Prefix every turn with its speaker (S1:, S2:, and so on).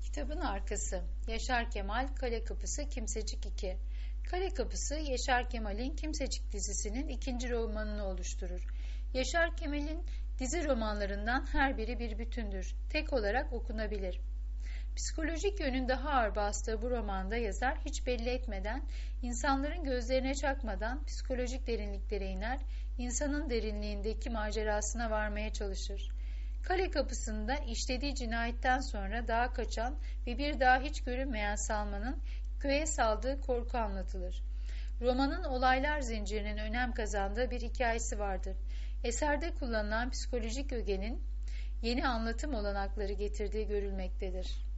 S1: Kitabın arkası. Yaşar Kemal, Kale Kapısı, Kimsecik 2. Kale Kapısı, Yaşar Kemal'in Kimsecik dizisinin ikinci romanını oluşturur. Yaşar Kemal'in dizi romanlarından her biri bir bütündür. Tek olarak okunabilir. Psikolojik yönün daha ağır bastığı bu romanda yazar hiç belli etmeden, insanların gözlerine çakmadan psikolojik derinliklere iner, insanın derinliğindeki macerasına varmaya çalışır. Kale Kapısı'nda işlediği cinayetten sonra dağa kaçan ve bir daha hiç görünmeyen Salman'ın köye saldığı korku anlatılır. Romanın olaylar zincirinin önem kazandığı bir hikayesi vardır. Eserde kullanılan psikolojik ögenin yeni anlatım olanakları getirdiği görülmektedir.